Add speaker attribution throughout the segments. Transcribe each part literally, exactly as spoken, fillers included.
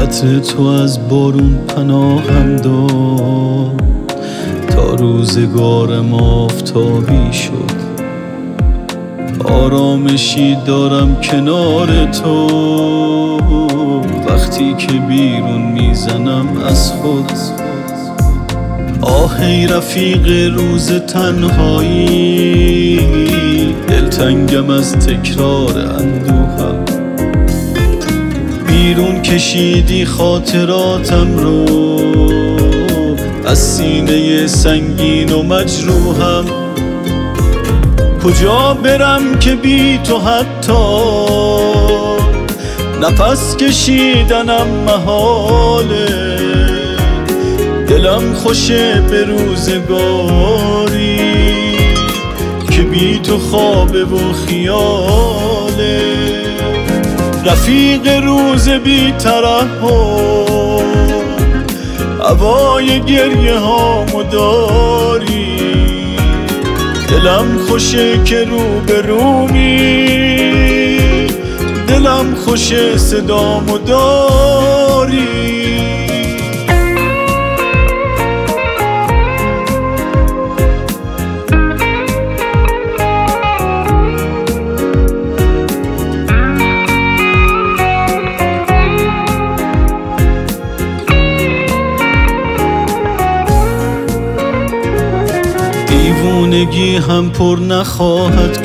Speaker 1: عطر تو از بارون پناهم داد تا روزگارم آفتابی شد. آرامشی دارم کنار تو وقتی که بیرون میزنم از خود. آه ای رفیق روز تنهایی، دلتنگم از تکرار اندوهم. بیرون کشیدی خاطراتم رو از سینه سنگین و مجروحم. کجا برم که بی تو حتی نفس کشیدنم محاله. دلم خوشه به روزگاری که بی تو خوابه و خیاله. رفیق روز بی ترحم، هوای گریه هامو داری. دلم خوشه که رو به رومی، دلم خوشه صدامو داری. دیوونگی هم پر نخواهد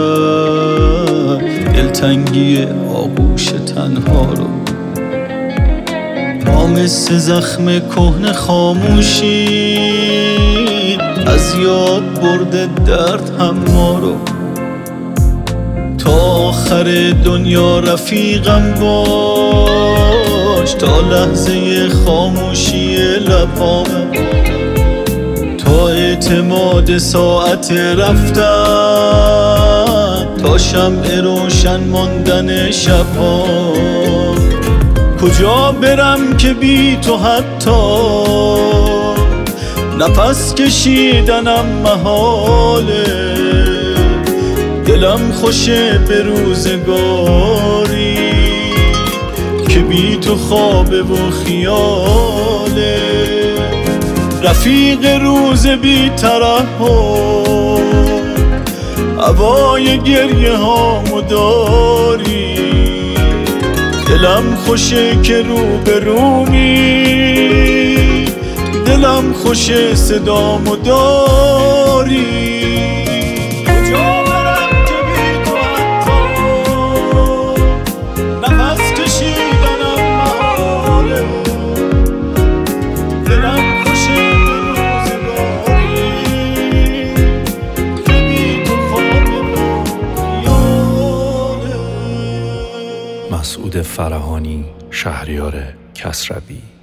Speaker 1: کرد دلتنگی آغوش تنها رو. ما مثل زخم کهنه خاموشی از یاد برده درد هم ما رو. تا آخر دنیا رفیقم باش، تا لحظه خاموشی لبامم، تا اعتماد ساعت رفتن، تا شمع روشن ماندن شبها. کجا برم که بی تو حتی نفس کشیدنم محاله. دلم خوشه به روزگاری که بی تو خوابه و خیاله. رفیق روز بی ترحم، هوای گریه هامو داری. دلم خوشه که رو به رومی، دلم خوشه صدامو داری.
Speaker 2: مسعود فرهانی، شهریار کسروی.